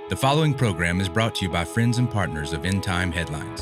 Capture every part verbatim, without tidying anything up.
The following program is brought to you by friends and partners of End Time Headlines.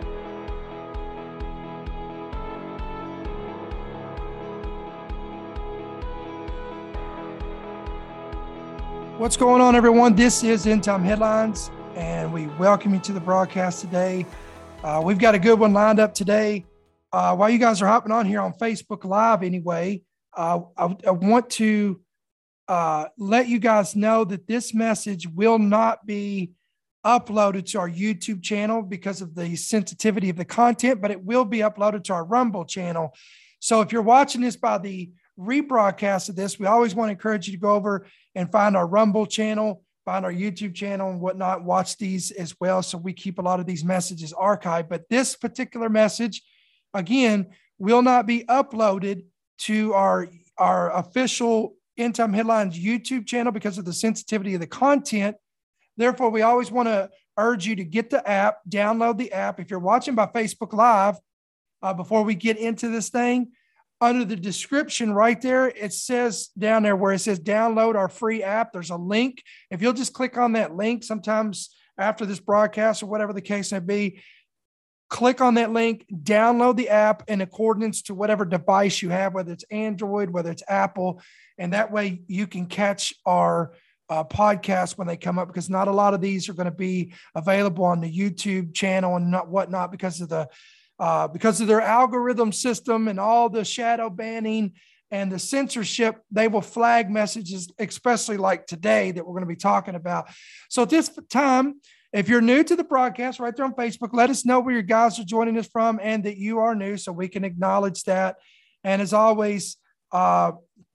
What's going on, everyone? This is End Time Headlines, and we welcome you to the broadcast today. Uh, we've got a good one lined up today. Uh, while you guys are hopping on here on Facebook Live anyway, uh, I, I want to uh, let you guys know that this message will not be uploaded to our YouTube channel because of the sensitivity of the content, but it will be uploaded to our Rumble channel. So if you're watching this by the rebroadcast of this, we always want to encourage you to go over and find our Rumble channel, find our YouTube channel and whatnot, watch these as well. So we keep a lot of these messages archived, but this particular message, again, will not be uploaded to our, our official End Time Headlines YouTube channel because of the sensitivity of the content. Therefore, we always want to urge you to get the app, download the app. If you're watching by Facebook Live, uh, before we get into this thing, under the description right there, it says down there where it says download our free app, there's a link. If you'll just click on that link sometimes after this broadcast or whatever the case may be, click on that link, download the app in accordance to whatever device you have, whether it's Android, whether it's Apple, and that way you can catch our uh, podcasts when they come up, because not a lot of these are going to be available on the YouTube channel and not whatnot because of the Uh, because of their algorithm system and all the shadow banning and the censorship. They will flag messages, especially like today that we're going to be talking about. So at this time, if you're new to the broadcast right there on Facebook, let us know where you guys are joining us from and that you are new so we can acknowledge that. And as always, uh,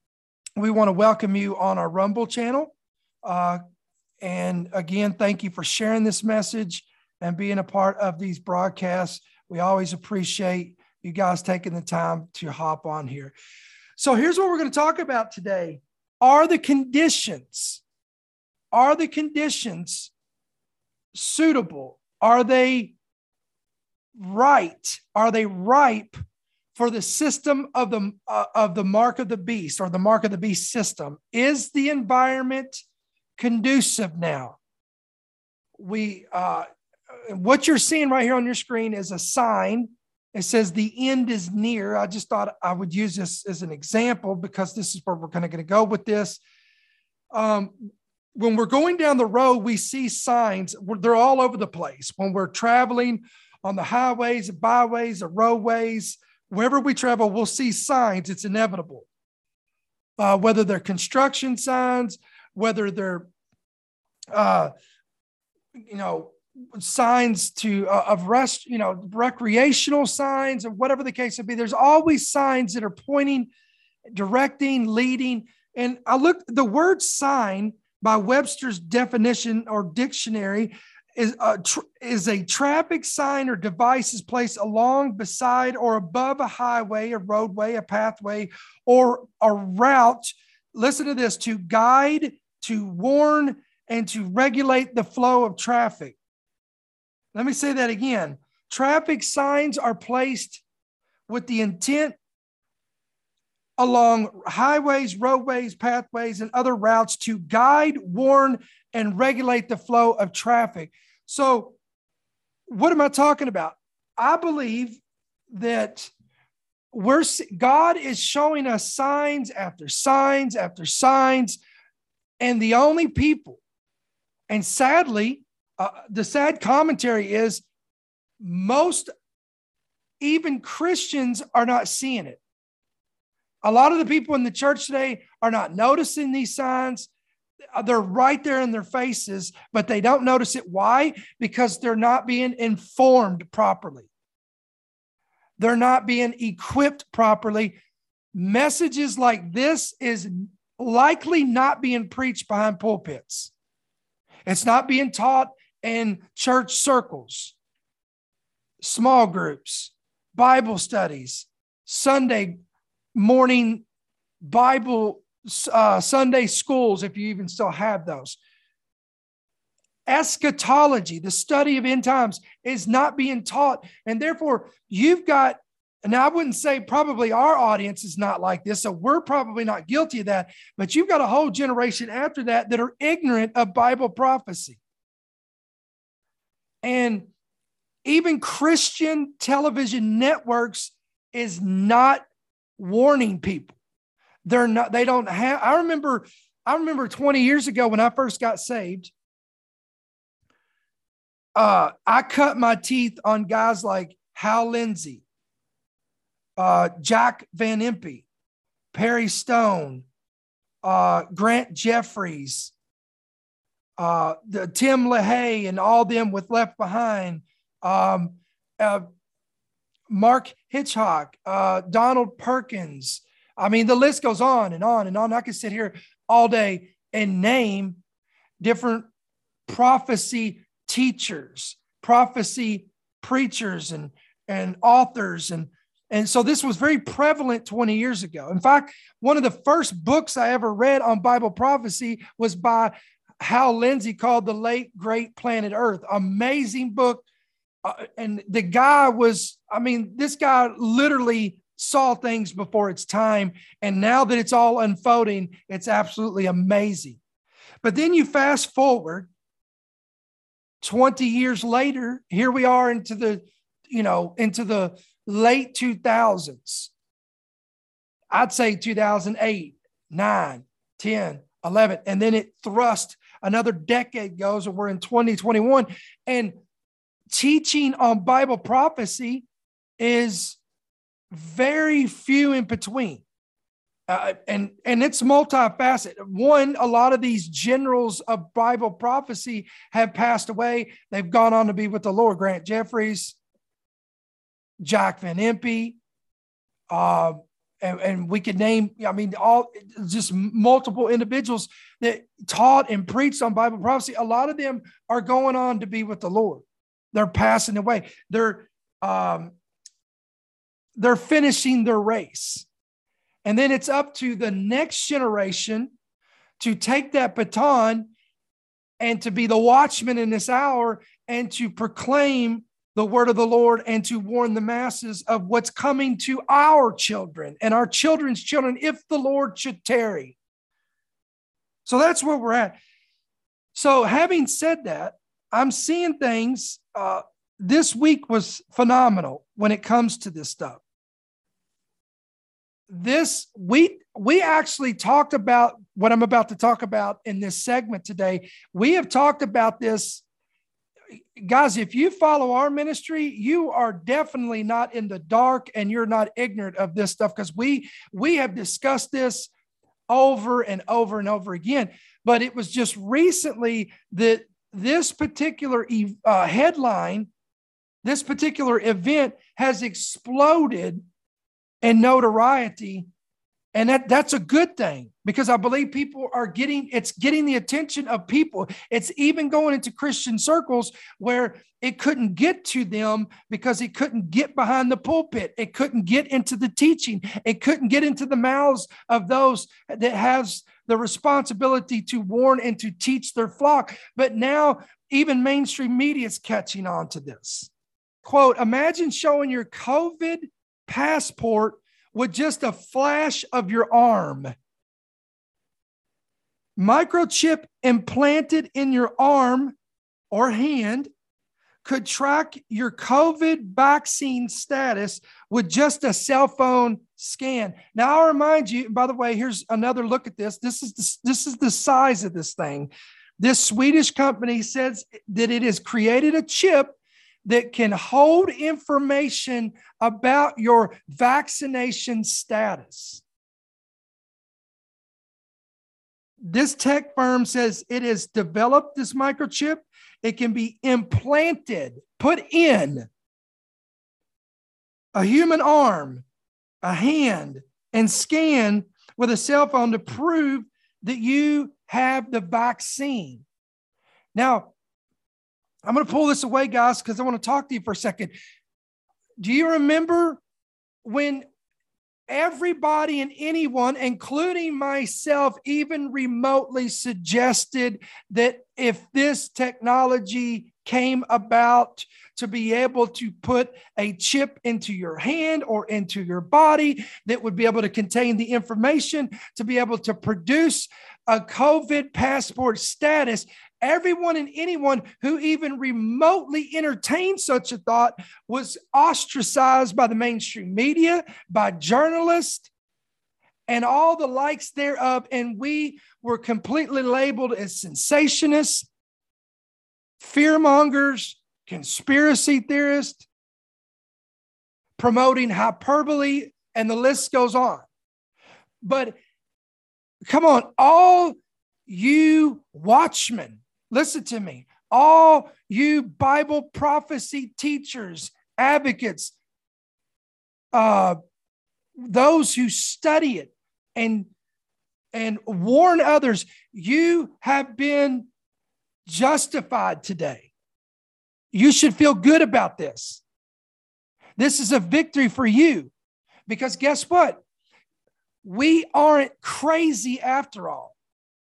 we want to welcome you on our Rumble channel. Uh, and again, thank you for sharing this message and being a part of these broadcasts. We always appreciate you guys taking the time to hop on here. So here's what we're going to talk about today. Are the conditions, are the conditions suitable? Are they right? Are they ripe for the system of the, uh, of the mark of the beast or the mark of the beast system? Is the environment conducive now? We, uh, What you're seeing right here on your screen is a sign. It says the end is near. I just thought I would use this as an example because this is where we're kind of going to go with this. Um, when we're going down the road, we see signs. They're all over the place. When we're traveling on the highways, the byways, the roadways, wherever we travel, we'll see signs. It's inevitable. Uh, whether they're construction signs, whether they're, uh, you know, signs to uh, of rest, you know, recreational signs or whatever the case may be. There's always signs that are pointing, directing, leading. And I looked, the word sign by Webster's definition or dictionary is a, tr- is a traffic sign or device is placed along, beside, or above a highway, a roadway, a pathway, or a route. Listen to this: to guide, to warn, and to regulate the flow of traffic. Let me say that again. Traffic signs are placed with the intent along highways, roadways, pathways, and other routes to guide, warn, and regulate the flow of traffic. So what am I talking about? I believe that we're, God is showing us signs after signs after signs, and the only people, and sadly, Uh, the sad commentary is most, even Christians, are not seeing it. A lot of the people in the church today are not noticing these signs. They're right there in their faces, but they don't notice it. Why? Because they're not being informed properly. They're not being equipped properly. Messages like this is likely not being preached behind pulpits. It's not being taught in church circles, small groups, Bible studies, Sunday morning Bible, uh, Sunday schools, if you even still have those. Eschatology, the study of end times, is not being taught. And therefore, you've got, and I wouldn't say probably our audience is not like this, so we're probably not guilty of that, but you've got a whole generation after that that are ignorant of Bible prophecy. And even Christian television networks is not warning people. They're not, they don't have, I remember, I remember twenty years ago when I first got saved, uh, I cut my teeth on guys like Hal Lindsey, uh, Jack Van Impe, Perry Stone, uh, Grant Jeffries, uh, the Tim LaHaye and all them with Left Behind, um, uh, Mark Hitchcock, uh, Donald Perkins. I mean, the list goes on and on and on. I could sit here all day and name different prophecy teachers, prophecy preachers, and, and authors. And, and so this was very prevalent twenty years ago. In fact, one of the first books I ever read on Bible prophecy was by Hal Lindsey, called The Late Great Planet Earth. Amazing book. Uh, and the guy was, I mean, this guy literally saw things before its time. And now that it's all unfolding, it's absolutely amazing. But then you fast forward twenty years later, here we are into the, you know, into the late two thousands. I'd say two thousand eight, nine, ten, eleven. And then it thrust, another decade goes, and we're in twenty twenty-one. And teaching on Bible prophecy is very few in between. Uh, and, and it's multifaceted. One, a lot of these generals of Bible prophecy have passed away. They've gone on to be with the Lord. Grant Jeffries, Jack Van Impe, uh, and, and we could name, I mean, all just multiple individuals that taught and preached on Bible prophecy. A lot of them are going on to be with the Lord. They're passing away. They're, um, they're finishing their race. And then it's up to the next generation to take that baton and to be the watchman in this hour and to proclaim the word of the Lord and to warn the masses of what's coming to our children and our children's children if the Lord should tarry. So that's where we're at. So having said that, I'm seeing things. Uh, this week was phenomenal when it comes to this stuff. This we we actually talked about what I'm about to talk about in this segment today. We have talked about this, guys. If you follow our ministry, you are definitely not in the dark and you're not ignorant of this stuff, because we we have discussed this over and over and over again. But it was just recently that this particular uh, headline, this particular event has exploded in notoriety. And that, that's a good thing, because I believe people are getting, it's getting the attention of people. It's even going into Christian circles where it couldn't get to them because it couldn't get behind the pulpit. It couldn't get into the teaching. It couldn't get into the mouths of those that has the responsibility to warn and to teach their flock. But now even mainstream media is catching on to this. Quote, imagine showing your COVID passport with just a flash of your arm. Microchip implanted in your arm or hand could track your COVID vaccine status with just a cell phone scan. Now, I'll remind you, by the way, here's another look at this. This is the, this is the size of this thing. This Swedish company says that it has created a chip that can hold information about your vaccination status. This tech firm says it has developed this microchip. It can be implanted, put in a human arm, a hand, and scanned with a cell phone to prove that you have the vaccine. Now, I'm going to pull this away, guys, because I want to talk to you for a second. Do you remember when everybody and anyone, including myself, even remotely suggested that if this technology came about to be able to put a chip into your hand or into your body that would be able to contain the information to be able to produce a COVID passport status, Everyone and anyone who even remotely entertained such a thought was ostracized by the mainstream media, by journalists, and all the likes thereof. And we were completely labeled as sensationists, fearmongers, conspiracy theorists, promoting hyperbole, and the list goes on. But come on, all you watchmen, listen to me. All you Bible prophecy teachers, advocates, uh, those who study it and, and warn others, you have been justified today. You should feel good about this. This is a victory for you, because guess what? We aren't crazy after all.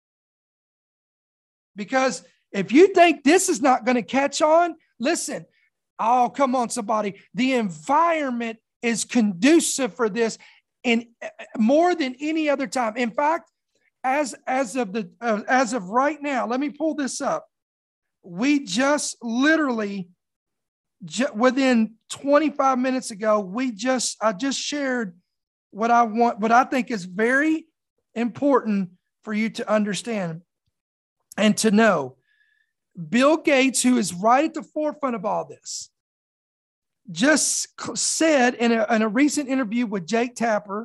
Because if you think this is not going to catch on, listen, oh, come on, somebody. The environment is conducive for this in more than any other time. In fact, as, as of the, uh, as of right now, let me pull this up. We just literally, ju- within twenty-five minutes ago, we just, I just shared what I want, what I think is very important for you to understand and to know. Bill Gates, who is right at the forefront of all this, just said in a, in a recent interview with Jake Tapper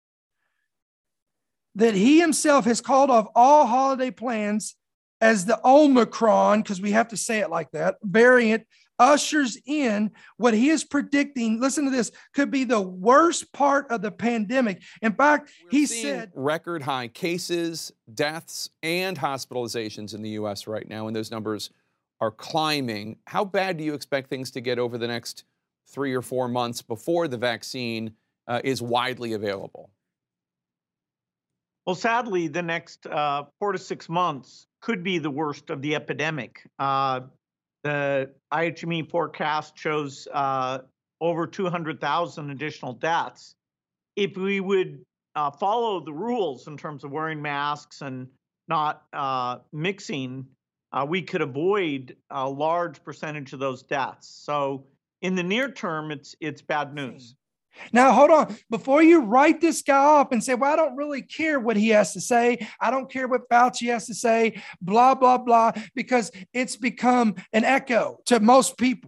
that he himself has called off all holiday plans as the Omicron, because we have to say it like that, variant ushers in what he is predicting, listen to this, could be the worst part of the pandemic. In fact, We're he seeing said record high cases, deaths, and hospitalizations in the U S right now, and those numbers are climbing. How bad do you expect things to get over the next three or four months before the vaccine uh, is widely available? Well, sadly, the next uh, four to six months could be the worst of the epidemic. Uh, the I H M E forecast shows uh, over two hundred thousand additional deaths. If we would uh, follow the rules in terms of wearing masks and not uh, mixing, uh, we could avoid a large percentage of those deaths. So in the near term, it's it's bad news. Now, hold on. Before you write this guy off and say, well, I don't really care what he has to say. I don't care what Fauci has to say, blah, blah, blah, because it's become an echo to most people.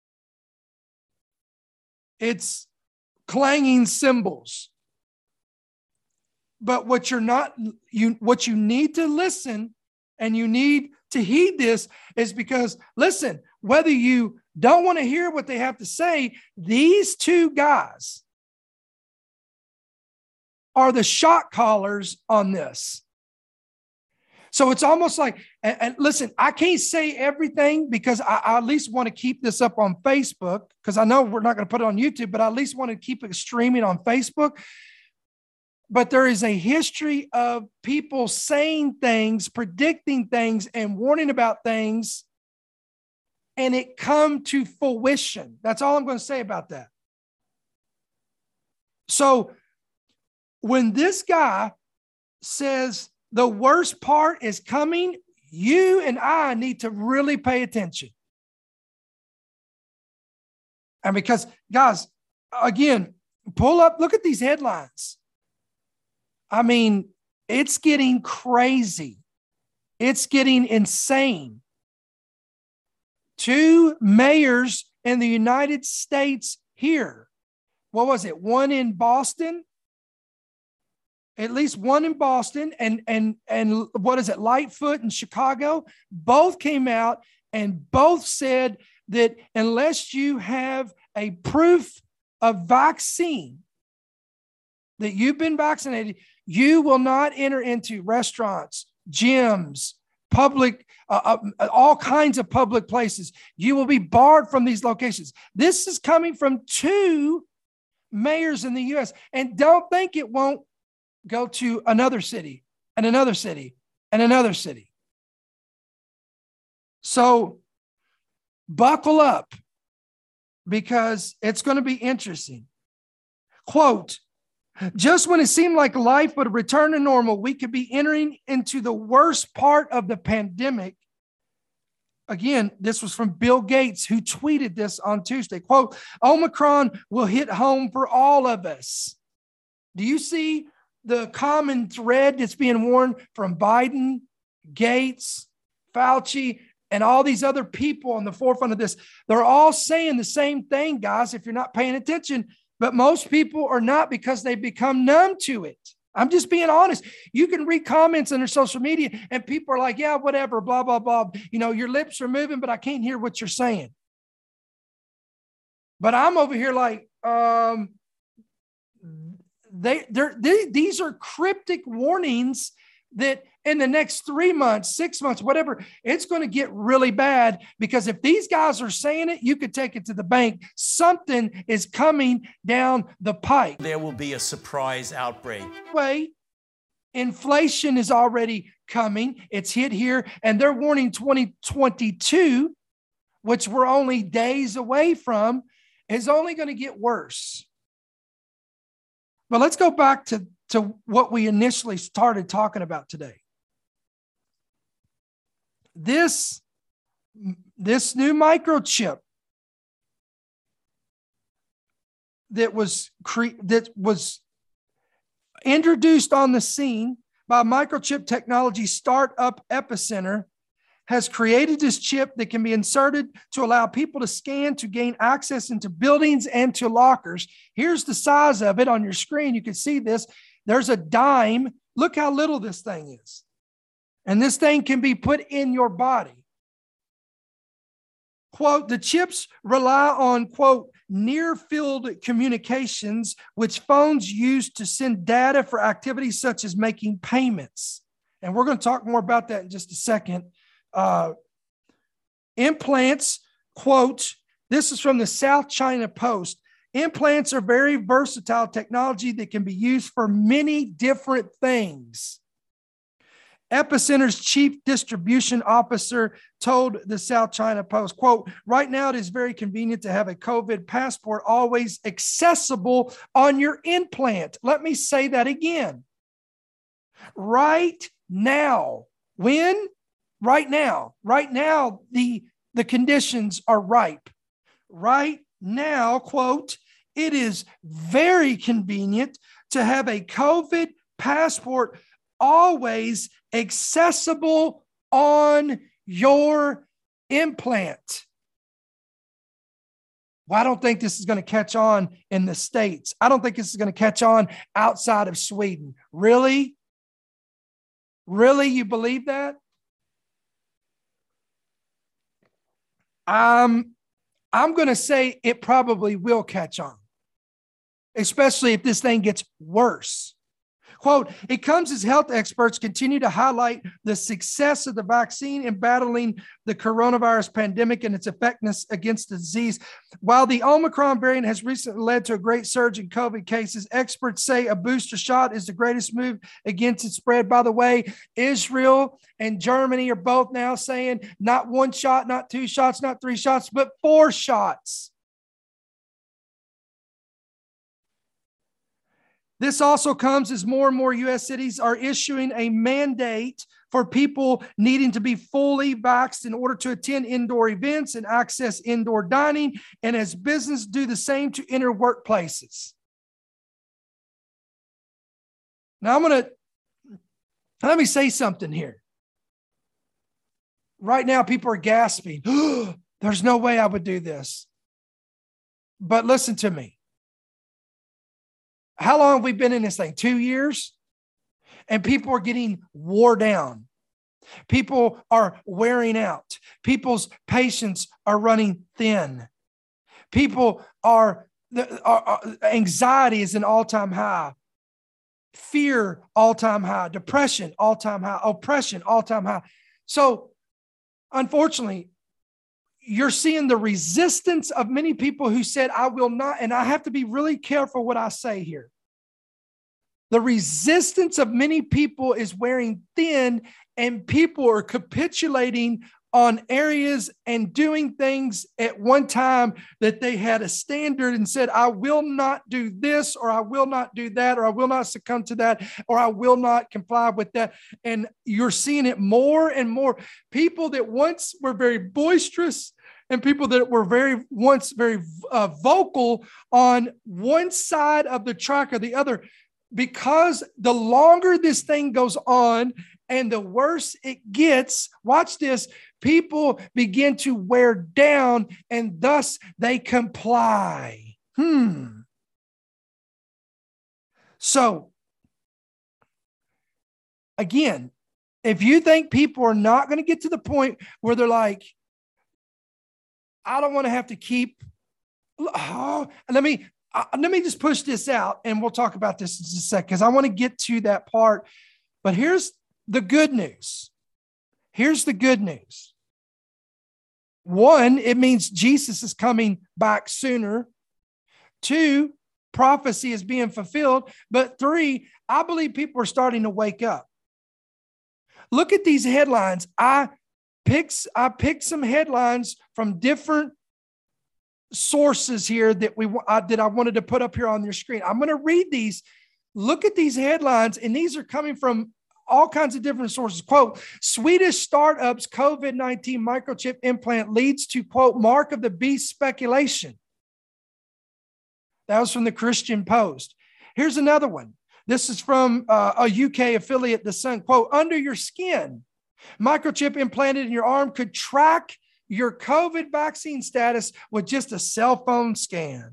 It's clanging cymbals. But what you're not, you, what you need to listen and you need to heed this is because, listen, whether you don't want to hear what they have to say, these two guys are the shot callers on this. So it's almost like, and, and listen, I can't say everything because I, I at least want to keep this up on Facebook, because I know we're not going to put it on YouTube, but I at least want to keep it streaming on Facebook. But there is a history of people saying things, predicting things, and warning about things, and it come to fruition. That's all I'm going to say about that. So when this guy says the worst part is coming, you and I need to really pay attention. And because, guys, again, pull up, look at these headlines. I mean, it's getting crazy. It's getting insane. Two mayors in the United States here. What was it? One in Boston. At least one in Boston, and and and what is it? Lightfoot in Chicago. Both came out and both said that unless you have a proof of vaccine that you've been vaccinated, you will not enter into restaurants, gyms, public, uh, uh, all kinds of public places. You will be barred from these locations. This is coming from two mayors in the U S. And don't think it won't go to another city and another city and another city. So buckle up, because it's going to be interesting. Quote, just when it seemed like life would return to normal, we could be entering into the worst part of the pandemic. Again, this was from Bill Gates, who tweeted this on Tuesday. Quote, Omicron will hit home for all of us. Do you see the common thread that's being worn from Biden, Gates, Fauci, and all these other people on the forefront of this? They're all saying the same thing, guys, if you're not paying attention. But most people are not, because they've become numb to it. I'm just being honest. You can read comments on their social media and people are like, yeah, whatever, blah, blah, blah. You know, your lips are moving, but I can't hear what you're saying. But I'm over here like, um, they, they're, they, these are cryptic warnings that in the next three months, six months, whatever, it's going to get really bad, because if these guys are saying it, you could take it to the bank. Something is coming down the pike. There will be a surprise outbreak. Way, inflation is already coming. It's hit here, and they're warning twenty twenty-two, which we're only days away from, is only going to get worse. But let's go back to, to what we initially started talking about today. This, this new microchip that was cre- that was introduced on the scene by microchip technology startup Epicenter has created this chip that can be inserted to allow people to scan to gain access into buildings and to lockers. Here's the size of it on your screen. You can see this. There's a dime. Look how little this thing is. And this thing can be put in your body. Quote, the chips rely on, quote, near-field communications, which phones use to send data for activities such as making payments. And we're going to talk more about that in just a second. Uh, implants, quote, this is from the South China Post. Implants are very versatile technology that can be used for many different things. Epicenter's chief distribution officer told the South China Post, quote, right now it is very convenient to have a COVID passport always accessible on your implant. Let me say that again. Right now. When? Right now. Right now, the, the conditions are ripe. Right now, quote, it is very convenient to have a COVID passport always accessible on your implant. Well, I don't think this is going to catch on in the States. I don't think this is going to catch on outside of Sweden. Really? Really? You believe that? Um, I'm going to say it probably will catch on, especially if this thing gets worse. Quote, it comes as health experts continue to highlight the success of the vaccine in battling the coronavirus pandemic and its effectiveness against the disease. While the Omicron variant has recently led to a great surge in COVID cases, experts say a booster shot is the greatest move against its spread. By the way, Israel and Germany are both now saying not one shot, not two shots, not three shots, but four shots. This also comes as more and more U S cities are issuing a mandate for people needing to be fully vaxxed in order to attend indoor events and access indoor dining, and as businesses do the same to enter workplaces. Now I'm going to, let me say something here. Right now, people are gasping. There's no way I would do this. But listen to me. How long have we been in this thing? Two years? And people are getting wore down. People are wearing out. People's patience are running thin. People are, are, are anxiety is an all-time high. Fear, all-time high. Depression, all-time high. Oppression, all-time high. So, unfortunately, you're seeing the resistance of many people who said, I will not, and I have to be really careful what I say here. The resistance of many people is wearing thin, and people are capitulating on areas and doing things at one time that they had a standard and said, I will not do this, or I will not do that, or I will not succumb to that, or I will not comply with that. And you're seeing it more and more. People that once were very boisterous and people that were very once very uh, vocal on one side of the track or the other, because the longer this thing goes on and the worse it gets, watch this, people begin to wear down and thus they comply. Hmm. So, again, if you think people are not going to get to the point where they're like, I don't want to have to keep, oh, let me, uh, let me just push this out and we'll talk about this in a sec because I want to get to that part. But here's the good news. Here's the good news. One, it means Jesus is coming back sooner. Two, prophecy is being fulfilled. But three, I believe people are starting to wake up. Look at these headlines. I picked, I picked some headlines from different sources here that we uh, that I wanted to put up here on your screen. I'm going to read these. Look at these headlines, and these are coming from all kinds of different sources. Quote, Swedish startup's COVID nineteen microchip implant leads to, quote, mark of the beast speculation. That was from the Christian Post. Here's another one. This is from uh, a U K affiliate, The Sun. Quote, under your skin, microchip implanted in your arm could track your COVID vaccine status with just a cell phone scan.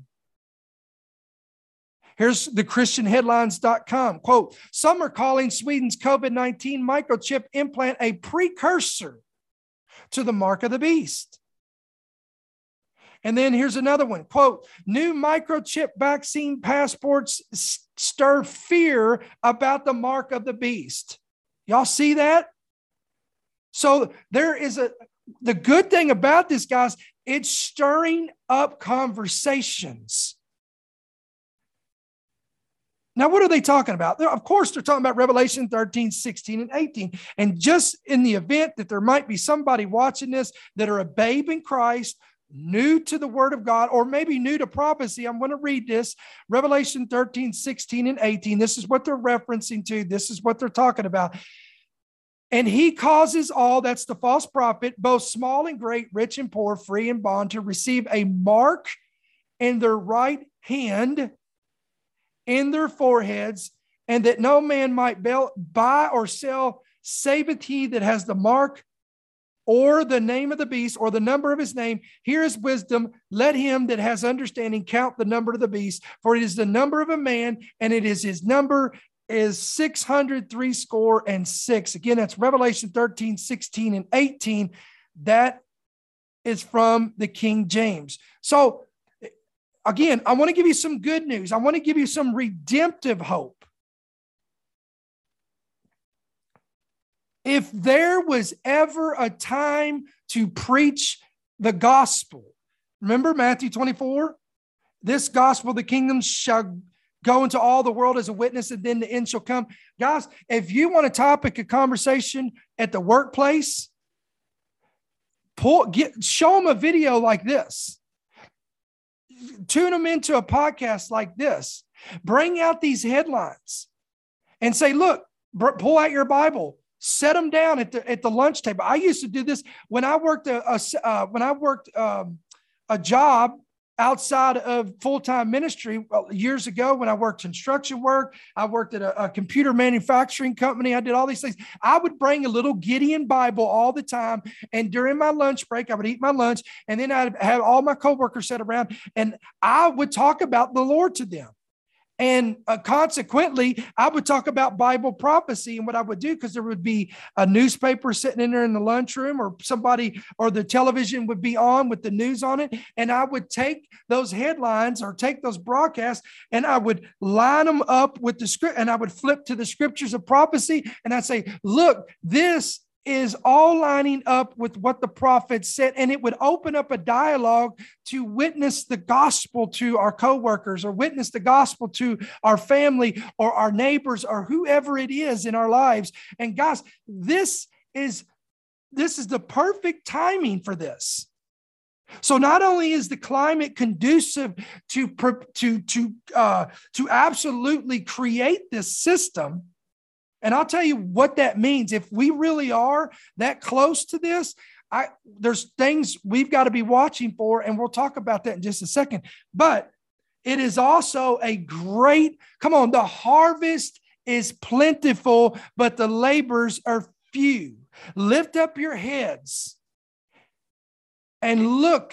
Here's the Christian Headlines dot com. Quote, some are calling Sweden's COVID nineteen microchip implant a precursor to the mark of the beast. And then here's another one. Quote, new microchip vaccine passports stir fear about the mark of the beast. Y'all see that? So there is a, the good thing about this, guys, it's stirring up conversations. Now, what are they talking about? Of course, they're talking about Revelation thirteen, sixteen, and eighteen. And just in the event that there might be somebody watching this that are a babe in Christ, new to the word of God, or maybe new to prophecy, I'm going to read this. Revelation thirteen, sixteen, and eighteen. This is what they're referencing to. This is what they're talking about. And he causes all, that's the false prophet, both small and great, rich and poor, free and bond, to receive a mark in their right hand, in their foreheads, and that no man might buy or sell, saveth he that has the mark or the name of the beast or the number of his name. Here is wisdom. Let him that has understanding count the number of the beast, for it is the number of a man, and it is his number is six hundred three score and six. Again, that's Revelation thirteen, sixteen, and eighteen. That is from the King James. So again, I want to give you some good news. I want to give you some redemptive hope. If there was ever a time to preach the gospel, remember Matthew twenty-four? This gospel of the kingdom shall go into all the world as a witness, and then the end shall come. Guys, if you want a topic of conversation at the workplace, pull, get, show them a video like this. Tune them into a podcast like this. Bring out these headlines and say, look, pull out your Bible. Set them down at the at the lunch table. I used to do this when I worked a, a uh, when I worked um, a job outside of full-time ministry years ago. When I worked construction work, I worked at a, a computer manufacturing company. I did all these things. I would bring a little Gideon Bible all the time, and during my lunch break, I would eat my lunch, and then I'd have all my coworkers sit around, and I would talk about the Lord to them. And uh, consequently, I would talk about Bible prophecy and what I would do, because there would be a newspaper sitting in there in the lunchroom, or somebody, or the television would be on with the news on it. And I would take those headlines or take those broadcasts and I would line them up with the script, and I would flip to the scriptures of prophecy. And I'd say, look, this is all lining up with what the prophet said. And it would open up a dialogue to witness the gospel to our coworkers, or witness the gospel to our family or our neighbors or whoever it is in our lives. And guys, this is this is the perfect timing for this. So not only is the climate conducive to, to, to, uh, to absolutely create this system, and I'll tell you what that means. If we really are that close to this, I, there's things we've got to be watching for, and we'll talk about that in just a second. But it is also a great, come on, the harvest is plentiful, but the labors are few. Lift up your heads and look,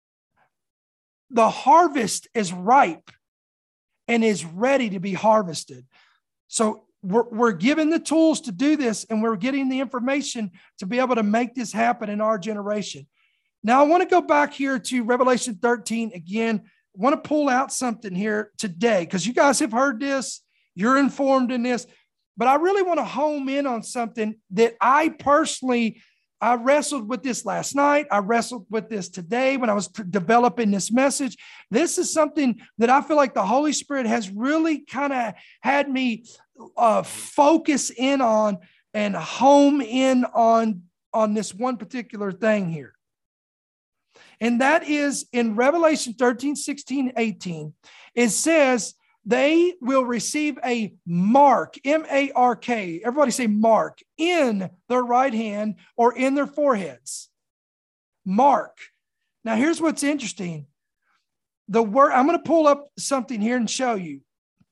the harvest is ripe and is ready to be harvested. So we're, we're given the tools to do this, and we're getting the information to be able to make this happen in our generation. Now, I want to go back here to Revelation thirteen again. I want to pull out something here today, because you guys have heard this, you're informed in this, but I really want to home in on something that I personally I wrestled with this last night. I wrestled with this today when I was t- developing this message. This is something that I feel like the Holy Spirit has really kind of had me uh, focus in on and home in on, on this one particular thing here. And that is in Revelation thirteen, sixteen, eighteen. It says, they will receive a mark, M A R K. Everybody say mark, in their right hand or in their foreheads. Mark. Now, here's what's interesting. The word, I'm going to pull up something here and show you.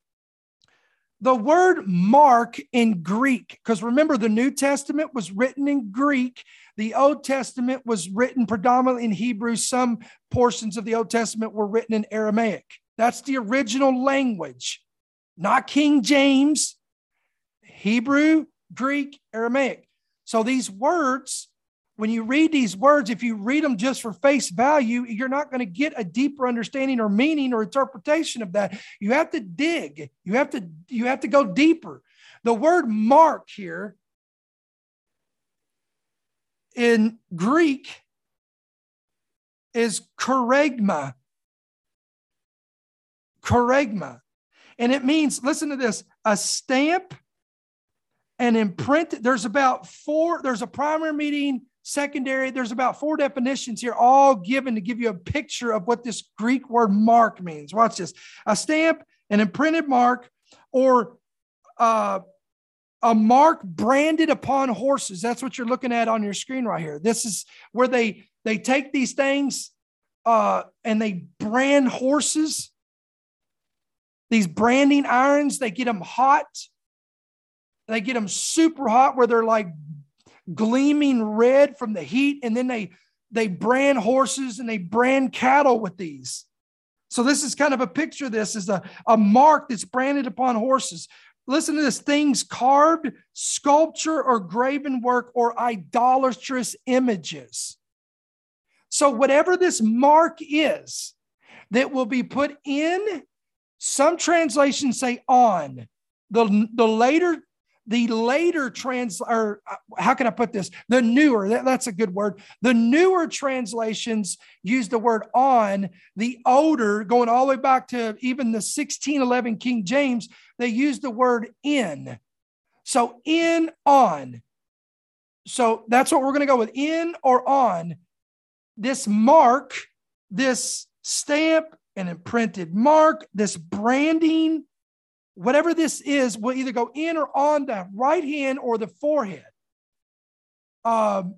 The word mark in Greek, because remember, the New Testament was written in Greek. The Old Testament was written predominantly in Hebrew. Some portions of the Old Testament were written in Aramaic. That's the original language, not King James, Hebrew, Greek, Aramaic. So these words, when you read these words, if you read them just for face value, you're not going to get a deeper understanding or meaning or interpretation of that. You have to dig. You have to, you have to go deeper. The word mark here in Greek is charegma. Charegma. And it means, listen to this, a stamp, an imprint. There's about four, there's a primary meaning, secondary. There's about four definitions here, all given to give you a picture of what this Greek word mark means. Watch this. A stamp, an imprinted mark, or uh, a mark branded upon horses. That's what you're looking at on your screen right here. This is where they, they take these things uh, and they brand horses. These branding irons, they get them hot. They get them super hot where they're like gleaming red from the heat. And then they, they brand horses and they brand cattle with these. So this is kind of a picture of this is a, a mark that's branded upon horses. Listen to this, things carved, sculpture or graven work or idolatrous images. So whatever this mark is that will be put in, some translations say on. The, the later, the later trans, or how can I put this? The newer, that, that's a good word. The newer translations use the word on. The older, going all the way back to even the sixteen eleven King James, they use the word in. So in, on. So that's what we're going to go with, in or on. This mark, this stamp, an imprinted mark, this branding, whatever this is, will either go in or on the right hand or the forehead. Um,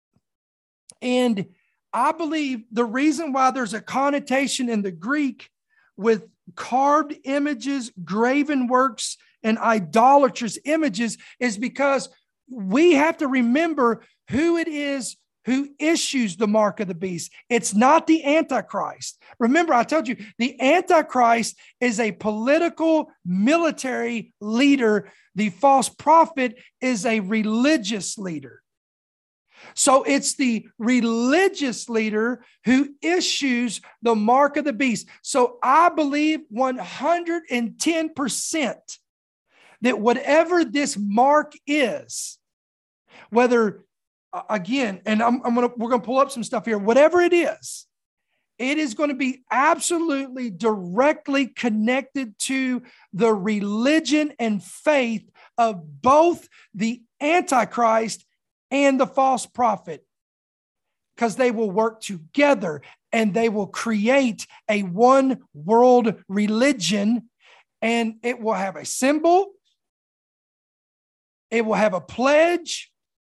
and I believe the reason why there's a connotation in the Greek with carved images, graven works, and idolatrous images is because we have to remember who it is who issues the mark of the beast. It's not the Antichrist. Remember, I told you, the Antichrist is a political military leader. The false prophet is a religious leader. So it's the religious leader who issues the mark of the beast. So I believe one hundred ten percent that whatever this mark is, whether again, and I'm, I'm gonna we're gonna pull up some stuff here. Whatever it is, it is going to be absolutely directly connected to the religion and faith of both the Antichrist and the false prophet, because they will work together and they will create a one world religion, and it will have a symbol. It will have a pledge.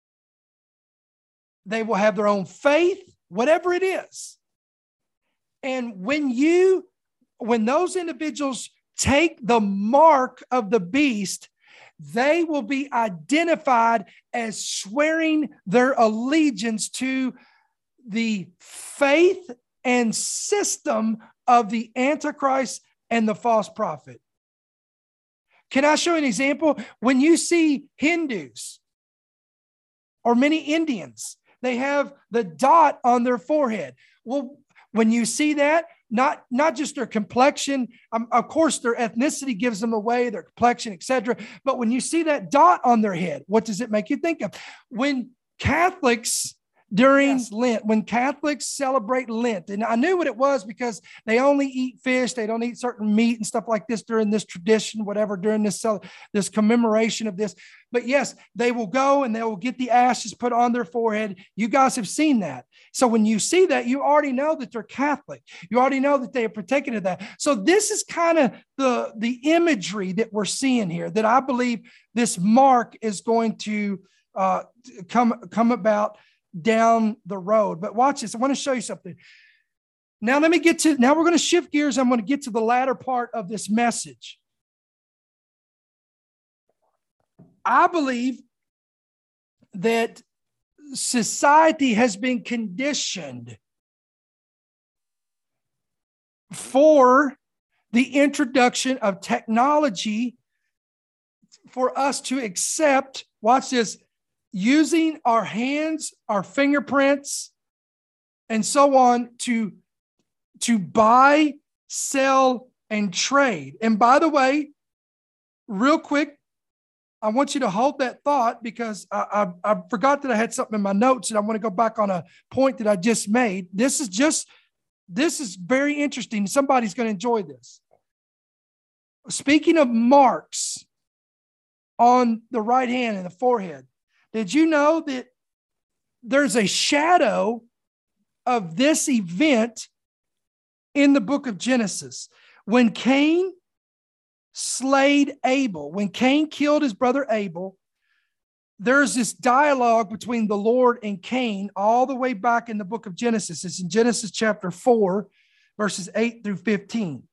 They will have their own faith, whatever it is. And when you, when those individuals take the mark of the beast, they will be identified as swearing their allegiance to the faith and system of the Antichrist and the false prophet. Can I show you an example? When you see Hindus or many Indians, they have the dot on their forehead. Well, when you see that, not, not just their complexion, um, of course, their ethnicity gives them away, their complexion, et cetera. But when you see that dot on their head, what does it make you think of? When Catholics during yes. Lent, when Catholics celebrate Lent, and I knew what it was because they only eat fish, they don't eat certain meat and stuff like this during this tradition, whatever, during this, this commemoration of this. But yes, they will go and they will get the ashes put on their forehead. You guys have seen that. So when you see that, you already know that they're Catholic. You already know that they are partaking of that. So this is kind of the, the imagery that we're seeing here, that I believe this mark is going to uh, come, come about down the road. But watch this. I want to show you something. Now let me get to, now we're going to shift gears. I'm going to get to the latter part of this message. I believe that society has been conditioned for the introduction of technology for us to accept, watch this, using our hands, our fingerprints, and so on to, to buy, sell, and trade. And by the way, real quick, I want you to hold that thought because I, I, I forgot that I had something in my notes and I want to go back on a point that I just made. This is just, this is very interesting. Somebody's going to enjoy this. Speaking of marks on the right hand and the forehead, did you know that there's a shadow of this event in the book of Genesis? When Cain slayed Abel, when Cain killed his brother Abel, there's this dialogue between the Lord and Cain all the way back in the book of Genesis. It's in Genesis chapter four, verses eight through fifteen.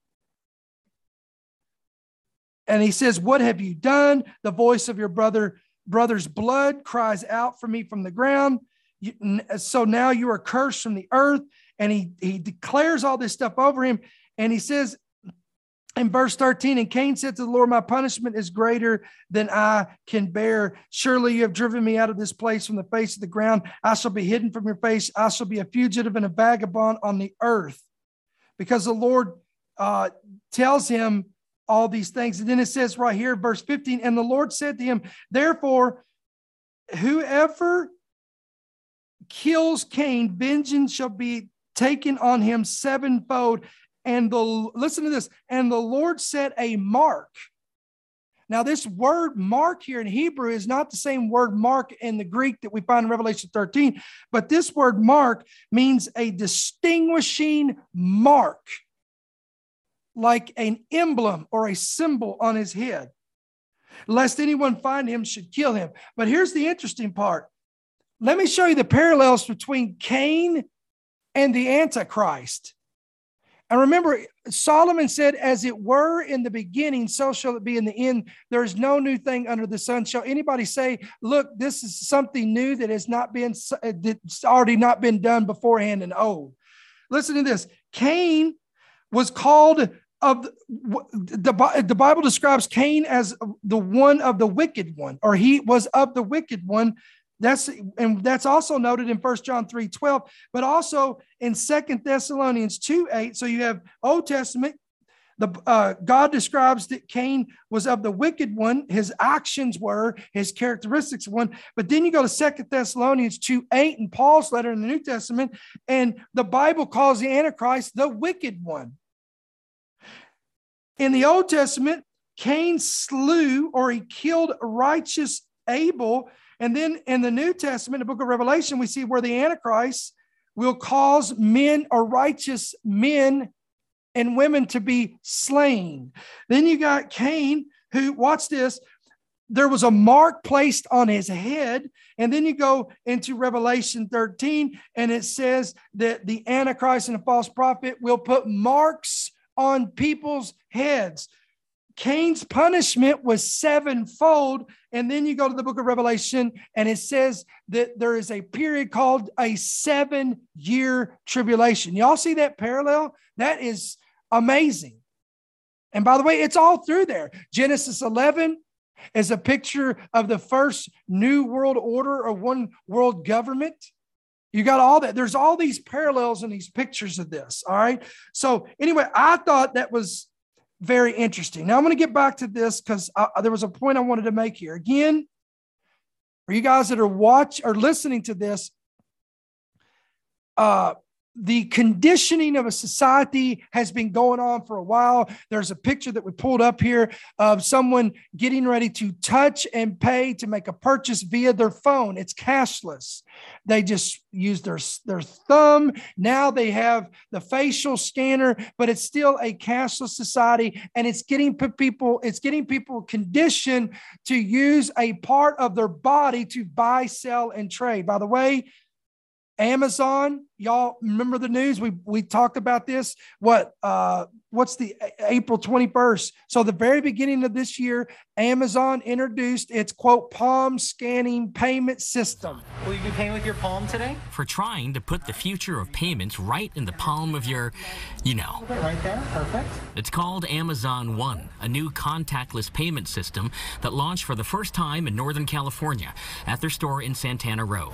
And he says, "What have you done? The voice of your brother brother's blood cries out for me from the ground. You, so now you are cursed from the earth." And he, he declares all this stuff over him. And he says in verse thirteen, "And Cain said to the Lord, my punishment is greater than I can bear. Surely you have driven me out of this place from the face of the ground. I shall be hidden from your face. I shall be a fugitive and a vagabond on the earth." Because the Lord uh, tells him all these things. And then it says right here, verse fifteen, "And the Lord said to him, therefore, whoever kills Cain, vengeance shall be taken on him sevenfold. And the, listen to this, and the Lord set a mark." Now, this word mark here in Hebrew is not the same word mark in the Greek that we find in Revelation thirteen, but this word mark means a distinguishing mark, like an emblem or a symbol on his head, lest anyone find him should kill him. But here's the interesting part. Let me show you the parallels between Cain and the Antichrist. And remember, Solomon said, "As it were in the beginning, so shall it be in the end. There is no new thing under the sun." Shall anybody say, look, this is something new that has not been, that's already not been done beforehand and old? Listen to this. Cain was called of the, the, the Bible describes Cain as the one of the wicked one, or he was of the wicked one. That's, and that's also noted in First John three twelve, but also in Second Thessalonians two eight. So you have Old Testament. The uh, God describes that Cain was of the wicked one. His actions were, his characteristics one. But then you go to Second Thessalonians two eight and Paul's letter in the New Testament, and the Bible calls the Antichrist the wicked one. In the Old Testament, Cain slew, or he killed righteous Abel. And then in the New Testament, the book of Revelation, we see where the Antichrist will cause men or righteous men and women to be slain. Then you got Cain, who, watch this, there was a mark placed on his head. And then you go into Revelation thirteen, and it says that the Antichrist and the false prophet will put marks on people's heads. Cain's punishment was sevenfold. And then you go to the book of Revelation, and it says that there is a period called a seven-year tribulation. Y'all see that parallel? That is amazing. And by the way, it's all through there. Genesis eleven is a picture of the first new world order or one world government. You got all that. There's all these parallels in these pictures of this. All right. So anyway, I thought that was very interesting. Now I'm going to get back to this because there was a point I wanted to make here. Again, for you guys that are watch or listening to this, uh, the conditioning of a society has been going on for a while. There's a picture that we pulled up here of someone getting ready to touch and pay to make a purchase via their phone. It's cashless. They just use their, their thumb. Now they have the facial scanner, but it's still a cashless society. And it's getting people, it's getting people conditioned to use a part of their body to buy, sell, and trade. By the way, Amazon, y'all remember the news? We we talked about this. What uh, what's the April twenty-first? So the very beginning of this year, Amazon introduced its quote palm scanning payment system. Will you be paying with your palm today? For trying to put the future of payments right in the palm of your, you know. Right there, perfect. It's called Amazon One, a new contactless payment system that launched for the first time in Northern California at their store in Santana Row.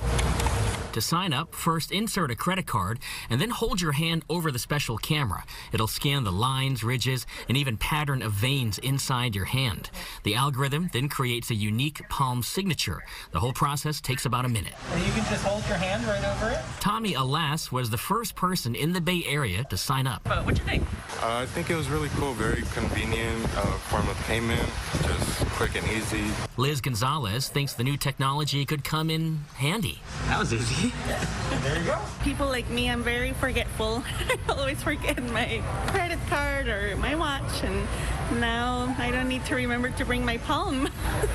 To sign up, first insert a credit card and then hold your hand over the special camera. It'll scan the lines, ridges, and even pattern of veins inside your hand. The algorithm then creates a unique palm signature. The whole process takes about a minute. And you can just hold your hand right over it? Tommy Alas was the first person in the Bay Area to sign up. Uh, what'd you think? Uh, I think it was really cool, very convenient uh, form of payment, just quick and easy. Liz Gonzalez thinks the new technology could come in handy. That was easy. There you go. People like me, I'm very forgetful. I always forget my credit card or my watch, and now I don't need to remember to bring my palm.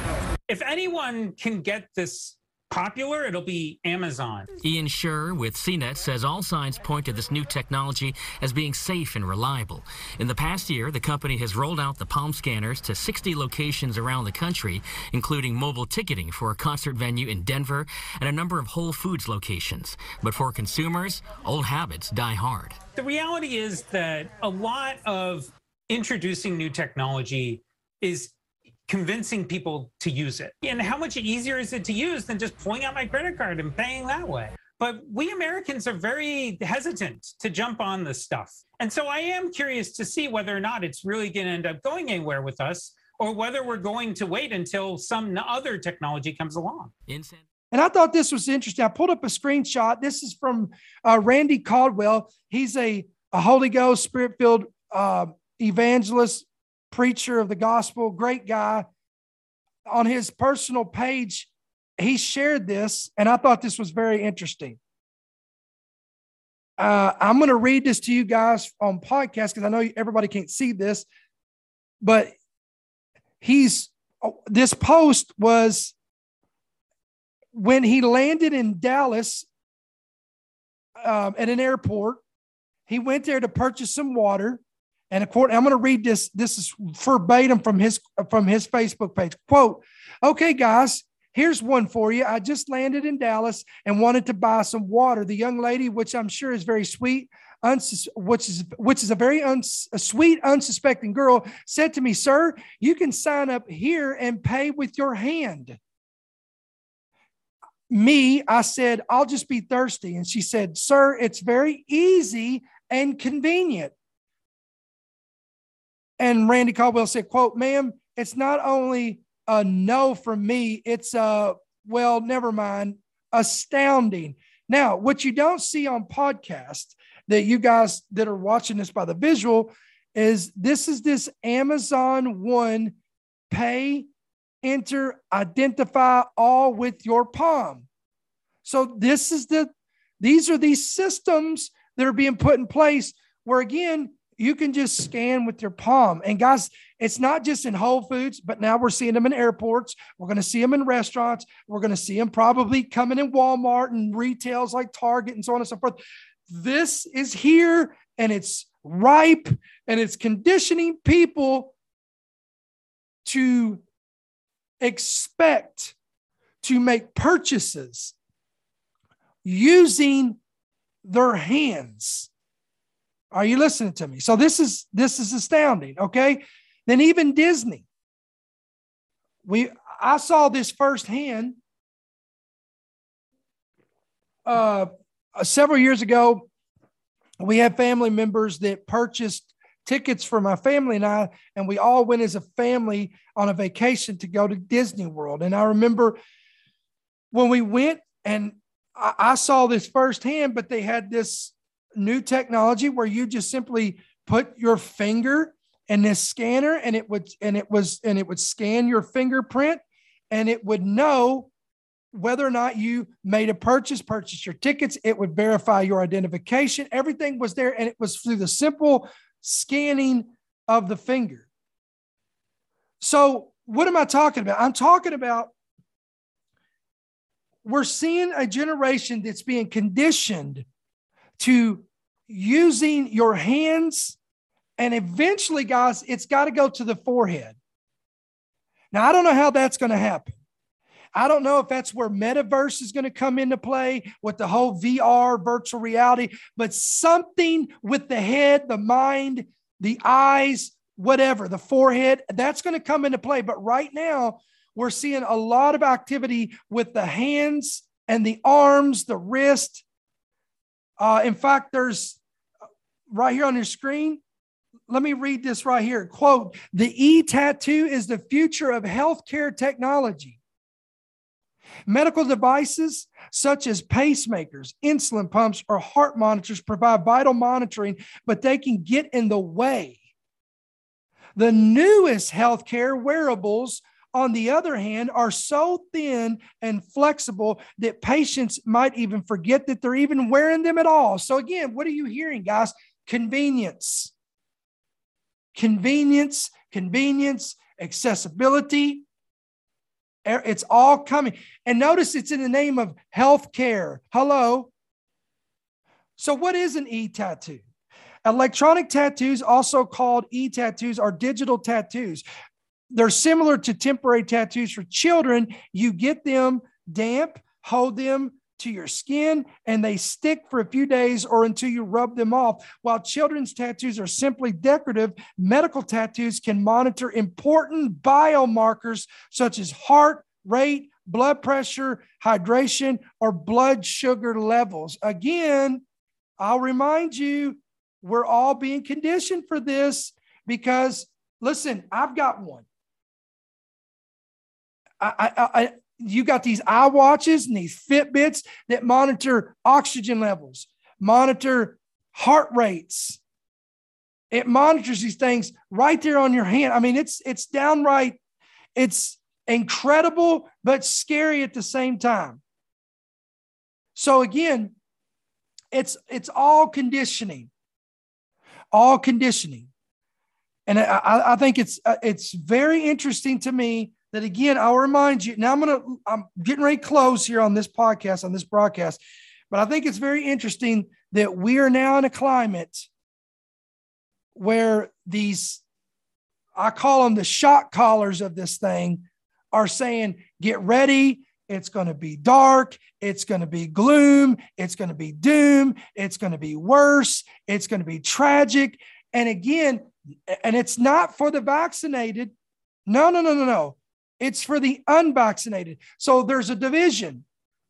If anyone can get this popular, it'll be Amazon. Ian Scher with C net says all signs point to this new technology as being safe and reliable. In the past year, the company has rolled out the palm scanners to sixty locations around the country, including mobile ticketing for a concert venue in Denver and a number of Whole Foods locations. But for consumers, old habits die hard. The reality is that a lot of introducing new technology is convincing people to use it. And how much easier is it to use than just pulling out my credit card and paying that way? But we Americans are very hesitant to jump on this stuff. And so I am curious to see whether or not it's really going to end up going anywhere with us, or whether we're going to wait until some other technology comes along. And I thought this was interesting. I pulled up a screenshot. This is from uh, Randy Caldwell. He's a, a Holy Ghost, Spirit-filled uh, evangelist, preacher of the gospel, great guy. On his personal page, he shared this, and I thought this was very interesting. Uh, I'm going to read this to you guys on podcast because I know everybody can't see this, but he's this post was when he landed in Dallas um, at an airport. He went there to purchase some water. And according, I'm going to read this. This is verbatim from his from his Facebook page. Quote, "Okay, guys, here's one for you. I just landed in Dallas and wanted to buy some water. The young lady, which I'm sure is very sweet, unsus- which is which is a very uns- a sweet, unsuspecting girl, said to me, 'Sir, you can sign up here and pay with your hand.' Me, I said, 'I'll just be thirsty.' And she said, 'Sir, it's very easy and convenient.' And Randy Caldwell said, quote, 'Ma'am, it's not only a no from me, it's a, well, never mind, astounding.' Now, what you don't see on podcast that you guys that are watching this by the visual is this is this Amazon One pay enter, identify all with your palm. So this is the, these are these systems that are being put in place where, again, you can just scan with your palm. And guys, it's not just in Whole Foods, but now we're seeing them in airports. We're going to see them in restaurants. We're going to see them probably coming in Walmart and retails like Target and so on and so forth. This is here, and it's ripe, and it's conditioning people to expect to make purchases using their hands. Are you listening to me? So this is this is astounding, okay? Then even Disney. We I saw this firsthand uh, several years ago. We had family members that purchased tickets for my family and I, and we all went as a family on a vacation to go to Disney World. And I remember when we went, and I, I saw this firsthand, but they had this new technology where you just simply put your finger in this scanner, and it would and it was and it would scan your fingerprint, and it would know whether or not you made a purchase, purchased your tickets. It would verify your identification. Everything was there, and it was through the simple scanning of the finger. So what am I talking about? I'm talking about we're seeing a generation that's being conditioned to using your hands, and eventually, guys, it's got to go to the forehead. Now, I don't know how that's going to happen. I don't know if that's where metaverse is going to come into play with the whole V R, virtual reality, but something with the head, the mind, the eyes, whatever, the forehead, that's going to come into play. But right now, we're seeing a lot of activity with the hands and the arms, the wrist. Uh, in fact, there's right here on your screen. Let me read this right here. Quote, "The e-tattoo is the future of healthcare technology. Medical devices such as pacemakers, insulin pumps, or heart monitors provide vital monitoring, but they can get in the way. The newest healthcare wearables, on the other hand, are so thin and flexible that patients might even forget that they're even wearing them at all." So again, what are you hearing, guys? Convenience. Convenience, convenience, accessibility. It's all coming. And notice it's in the name of healthcare. Hello. So what is an e-tattoo? Electronic tattoos, also called e-tattoos, are digital tattoos. They're similar to temporary tattoos for children. You get them damp, hold them to your skin, and they stick for a few days or until you rub them off. While children's tattoos are simply decorative, medical tattoos can monitor important biomarkers such as heart rate, blood pressure, hydration, or blood sugar levels. Again, I'll remind you, we're all being conditioned for this because, listen, I've got one. I, I, I You got these iWatches and these Fitbits that monitor oxygen levels, monitor heart rates. It monitors these things right there on your hand. I mean, it's it's downright, it's incredible, but scary at the same time. So again, it's it's all conditioning, all conditioning. And I, I think it's it's very interesting to me that, again, I'll remind you, now I'm going to, I'm getting ready to close here on this podcast, on this broadcast, but I think it's very interesting that we are now in a climate where these, I call them the shot callers of this thing, are saying, get ready. It's going to be dark. It's going to be gloom. It's going to be doom. It's going to be worse. It's going to be tragic. And again, and it's not for the vaccinated. No, no, no, no, no. It's for the unvaccinated. So there's a division.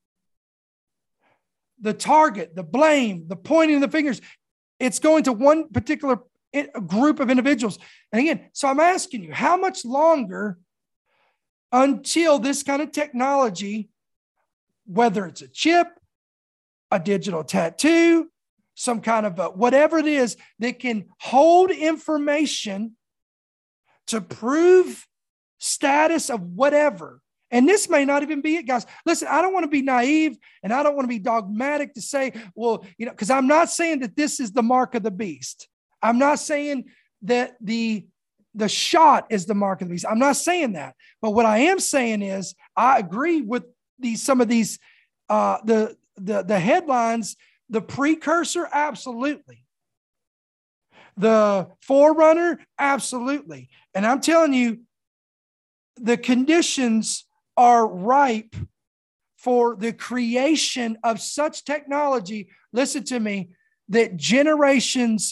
The target, the blame, the pointing of the fingers, it's going to one particular group of individuals. And again, so I'm asking you, how much longer until this kind of technology, whether it's a chip, a digital tattoo, some kind of a, whatever it is that can hold information to prove status of whatever. And this may not even be it, guys. Listen, I don't want to be naive and I don't want to be dogmatic to say, well, you know, because I'm not saying that this is the mark of the beast. I'm not saying that the, the shot is the mark of the beast. I'm not saying that. But what I am saying is I agree with these, some of these, uh, the, the, the headlines, the precursor, absolutely. The forerunner, absolutely. And I'm telling you, the conditions are ripe for the creation of such technology, listen to me, that generations,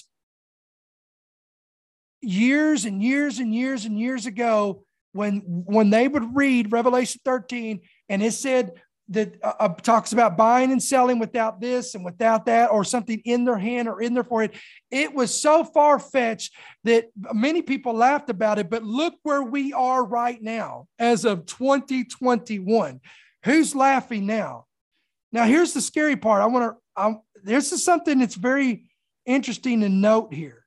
years and years and years and years ago, when, when they would read Revelation thirteen, and it said that uh, talks about buying and selling without this and without that, or something in their hand or in their forehead, it was so far-fetched that many people laughed about it. But look where we are right now as of twenty twenty-one. Who's laughing now? Now, here's the scary part. I want to, this is something that's very interesting to note here.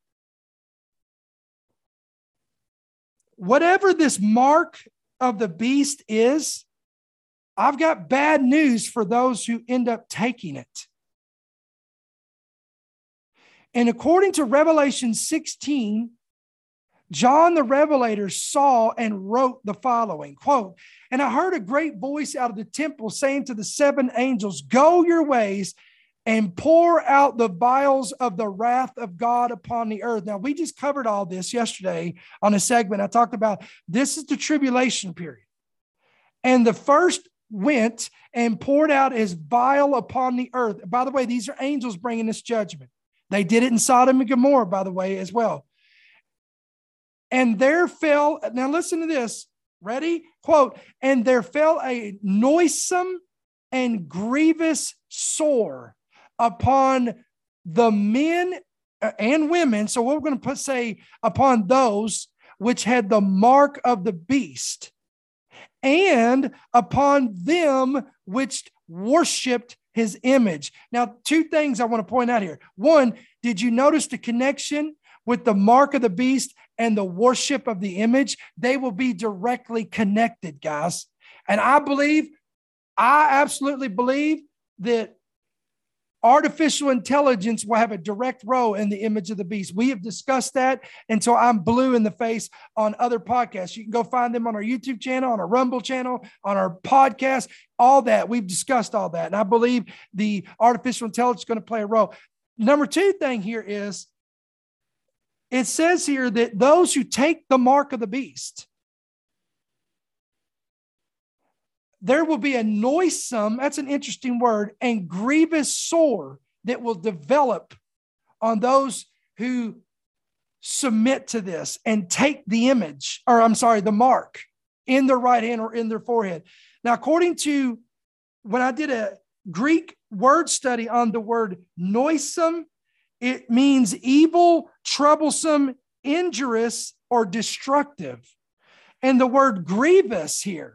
Whatever this mark of the beast is, I've got bad news for those who end up taking it. And according to Revelation sixteen, John the Revelator saw and wrote the following, quote, "And I heard a great voice out of the temple saying to the seven angels, go your ways and pour out the vials of the wrath of God upon the earth." Now, we just covered all this yesterday on a segment. I talked about this is the tribulation period. And the first went and poured out his vial upon the earth. By the way, these are angels bringing this judgment. They did it in Sodom and Gomorrah, by the way, as well. And there fell, now listen to this, ready? Quote, "And there fell a noisome and grievous sore upon the men and women." So what we're going to put, say, upon those which had the mark of the beast, and upon them which worshiped his image. Now, two things I want to point out here. One, did you notice the connection with the mark of the beast and the worship of the image? They will be directly connected, guys. And I believe, I absolutely believe that artificial intelligence will have a direct role in the image of the beast. We have discussed that until I'm blue in the face on other podcasts. You can go find them on our YouTube channel, on our Rumble channel, on our podcast, all that. We've discussed all that. And I believe the artificial intelligence is going to play a role. Number two thing here is, it says here that those who take the mark of the beast, there will be a noisome, that's an interesting word, and grievous sore that will develop on those who submit to this and take the image, or I'm sorry, the mark in their right hand or in their forehead. Now, according to, when I did a Greek word study on the word noisome, it means evil, troublesome, injurious, or destructive. And the word grievous here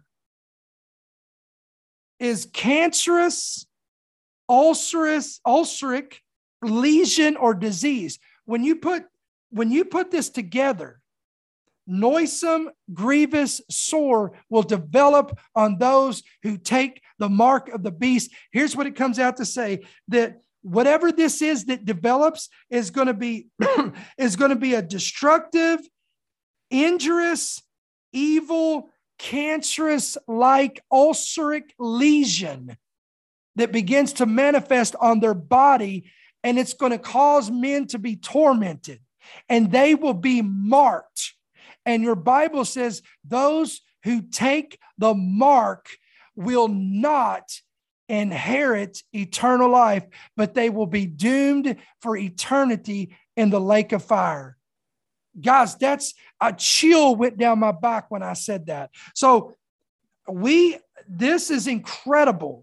is cancerous, ulcerous, ulceric, lesion, or disease. When you put, when you put this together, noisome, grievous, sore will develop on those who take the mark of the beast. Here's what it comes out to say, that whatever this is that develops is going to be, is going to be a destructive, injurious, evil, cancerous-like ulceric lesion that begins to manifest on their body, and it's going to cause men to be tormented, and they will be marked. And your Bible says those who take the mark will not inherit eternal life, but they will be doomed for eternity in the lake of fire. Guys, that's a chill went down my back when I said that. So we, this is incredible.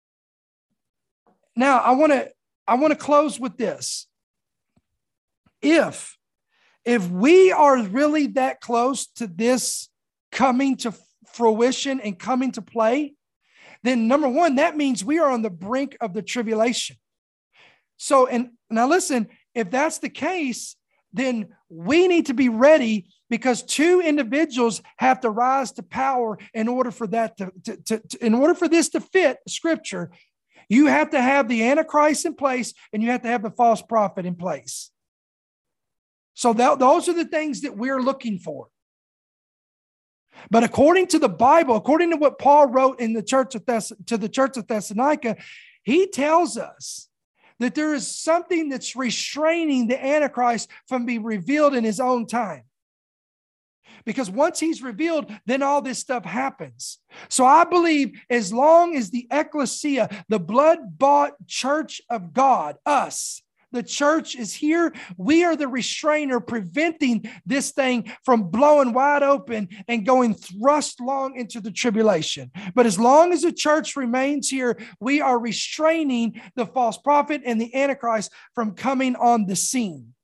Now I want to, I want to close with this. If, if we are really that close to this coming to fruition and coming to play, then number one, that means we are on the brink of the tribulation. So, and now listen, if that's the case, then we need to be ready, because two individuals have to rise to power in order for that to, to, to, to in order for this to fit Scripture. You have to have the Antichrist in place, and you have to have the false prophet in place. So that, those are the things that we're looking for. But according to the Bible, according to what Paul wrote in the church of Thess- to the church of Thessalonica, he tells us that there is something that's restraining the Antichrist from being revealed in his own time. Because once he's revealed, then all this stuff happens. So I believe as long as the ecclesia, the blood-bought church of God, us, the church is here, we are the restrainer preventing this thing from blowing wide open and going thrust long into the tribulation. But as long as the church remains here, we are restraining the false prophet and the Antichrist from coming on the scene.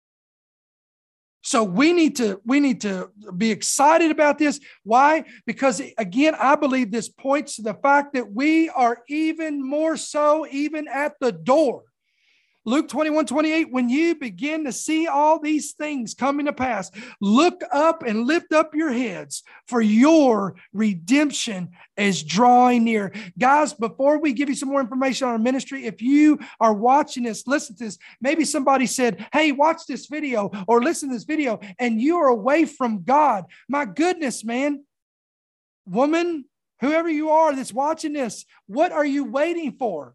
So we need to we need to be excited about this. Why? Because again, I believe this points to the fact that we are even more so even at the door. Luke twenty-one, twenty-eight, when you begin to see all these things coming to pass, look up and lift up your heads, for your redemption is drawing near. Guys, before we give you some more information on our ministry, if you are watching this, listen to this, maybe somebody said, hey, watch this video or listen to this video, and you are away from God. My goodness, man, woman, whoever you are that's watching this, what are you waiting for?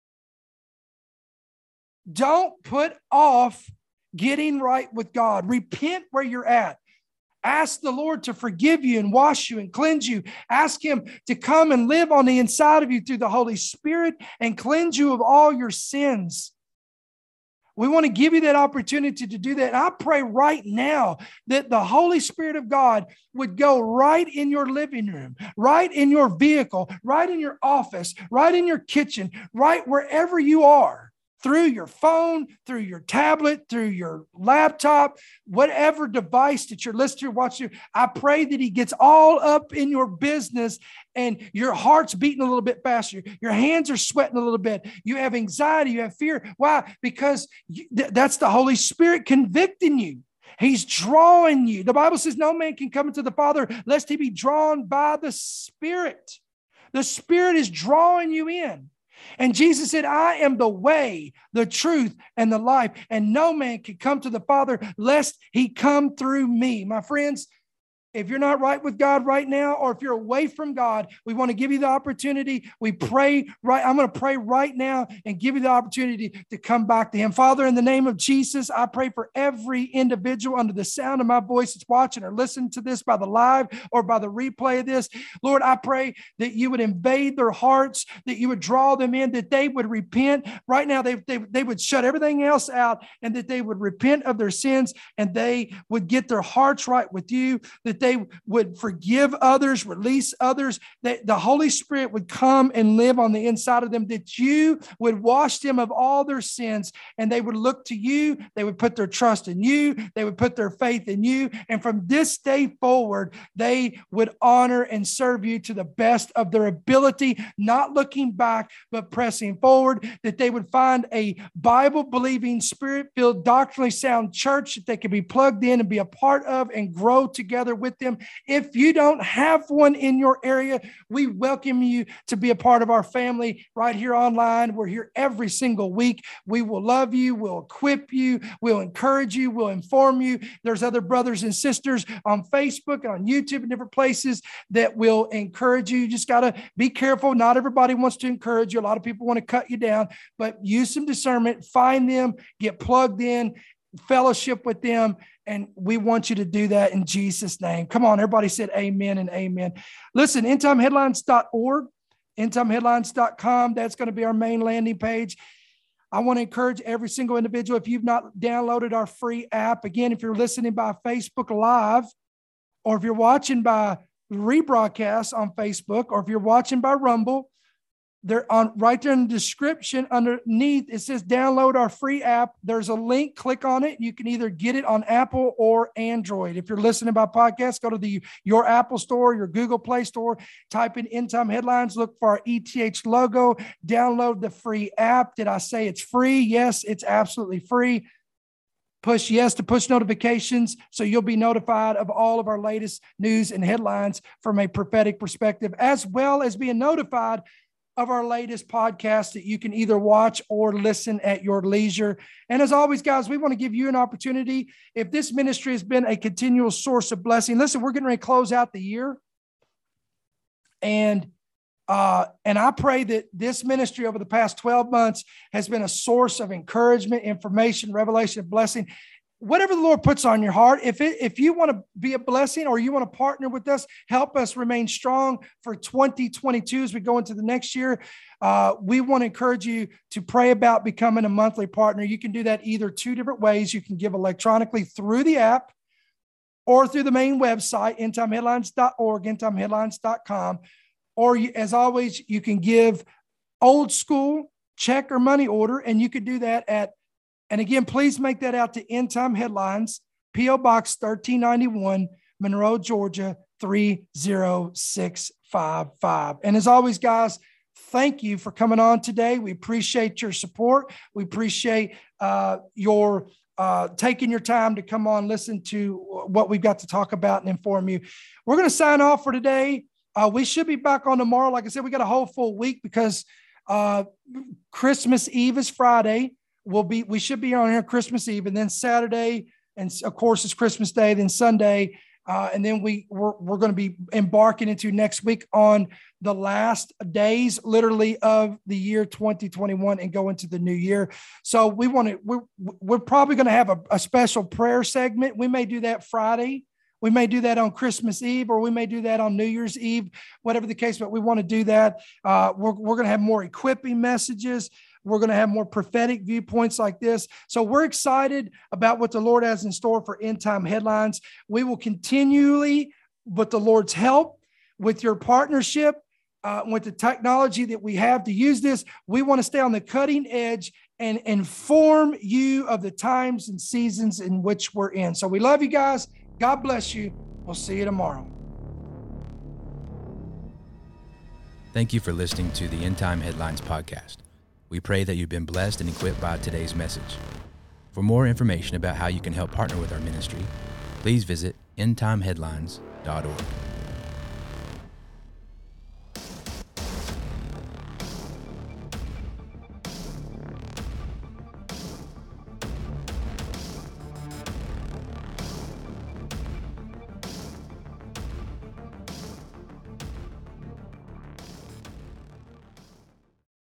Don't put off getting right with God. Repent where you're at. Ask the Lord to forgive you and wash you and cleanse you. Ask Him to come and live on the inside of you through the Holy Spirit and cleanse you of all your sins. We want to give you that opportunity to do that. And I pray right now that the Holy Spirit of God would go right in your living room, right in your vehicle, right in your office, right in your kitchen, right wherever you are. Through your phone, through your tablet, through your laptop, whatever device that you're listening to, watching, I pray that He gets all up in your business and your heart's beating a little bit faster. Your hands are sweating a little bit. You have anxiety, you have fear. Why? Because you, th- that's the Holy Spirit convicting you. He's drawing you. The Bible says no man can come into the Father lest he be drawn by the Spirit. The Spirit is drawing you in. And Jesus said, I am the way, the truth, and the life, and no man can come to the Father lest he come through me. My friends, if you're not right with God right now, or if you're away from God, we want to give you the opportunity. We pray right. I'm going to pray right now and give you the opportunity to come back to Him. Father, in the name of Jesus, I pray for every individual under the sound of my voice that's watching or listening to this by the live or by the replay of this. Lord, I pray that you would invade their hearts, that you would draw them in, that they would repent. Right now, they, they, they would shut everything else out, and that they would repent of their sins, and they would get their hearts right with you, that they would forgive others, release others, that the Holy Spirit would come and live on the inside of them, that you would wash them of all their sins, and they would look to you. They would put their trust in you. They would put their faith in you. And from this day forward, they would honor and serve you to the best of their ability, not looking back, but pressing forward, that they would find a Bible-believing, Spirit-filled, doctrinally sound church that they could be plugged in and be a part of and grow together with them. If you don't have one in your area, we welcome you to be a part of our family right here online. We're here every single week. We will love you. We'll equip you. We'll encourage you. We'll inform you. There's other brothers and sisters on Facebook and on YouTube and different places that will encourage you. You just got to be careful. Not everybody wants to encourage you. A lot of people want to cut you down, but use some discernment, find them, get plugged in, fellowship with them. And we want you to do that in Jesus' name. Come on, everybody said amen and amen. Listen, end time headlines dot org, end time headlines dot com. That's going to be our main landing page. I want to encourage every single individual, if you've not downloaded our free app, again, if you're listening by Facebook Live, or if you're watching by rebroadcast on Facebook, or if you're watching by Rumble, they're on right there in the description underneath. It says download our free app. There's a link. Click on it. You can either get it on Apple or Android. If you're listening by podcast, go to the your Apple store, your Google Play Store, type in End Time Headlines, look for our E T H logo, download the free app. Did I say it's free? Yes, it's absolutely free. push yes to push notifications so you'll be notified of all of our latest news and headlines from a prophetic perspective, as well as being notified of our latest podcast that you can either watch or listen at your leisure. And as always, guys, we want to give you an opportunity. If this ministry has been a continual source of blessing, listen, we're getting ready to close out the year. And Uh, and I pray that this ministry over the past twelve months has been a source of encouragement, information, revelation, blessing. Whatever the Lord puts on your heart, if it, if you want to be a blessing or you want to partner with us, help us remain strong for twenty twenty-two as we go into the next year. Uh, we want to encourage you to pray about becoming a monthly partner. You can do that either two different ways. You can give electronically through the app or through the main website, end time headlines dot org, end time headlines dot com. Or you, as always, you can give old school check or money order, and you could do that at, and again, please make that out to End Time Headlines, P O Box thirteen ninety-one, Monroe, Georgia, three zero six five five. And as always, guys, thank you for coming on today. We appreciate your support. We appreciate uh, your uh, taking your time to come on, listen to what we've got to talk about and inform you. We're going to sign off for today. Uh, we should be back on tomorrow. Like I said, we got a whole full week because uh, Christmas Eve is Friday. We'll be, we should be on here Christmas Eve, and then Saturday, and of course it's Christmas Day, then Sunday, uh, and then we we're, we're going to be embarking into next week on the last days, literally, of the year twenty twenty-one and go into the new year. So we want to. We're we're probably going to have a, a special prayer segment. We may do that Friday. We may do that on Christmas Eve, or we may do that on New Year's Eve, whatever the case, but we want to do that. Uh, we're we're going to have more equipping messages. We're going to have more prophetic viewpoints like this. So we're excited about what the Lord has in store for End Time Headlines. We will continually, with the Lord's help, with your partnership, uh, with the technology that we have to use this, we want to stay on the cutting edge and inform you of the times and seasons in which we're in. So we love you guys. God bless you. We'll see you tomorrow. Thank you for listening to the End Time Headlines podcast. We pray that you've been blessed and equipped by today's message. For more information about how you can help partner with our ministry, please visit end time headlines dot org.